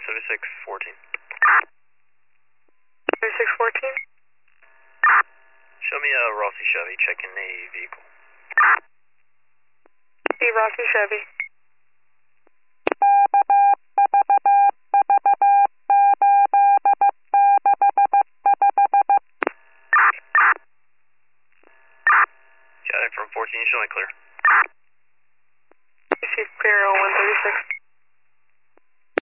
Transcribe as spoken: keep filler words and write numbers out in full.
seventy-six fourteen. seventy-six fourteen? Show me a Rossi Chevy checking the vehicle. E. Rossi Chevy. Got it from fourteen, show me clear. Receive clear oh one thirty-six.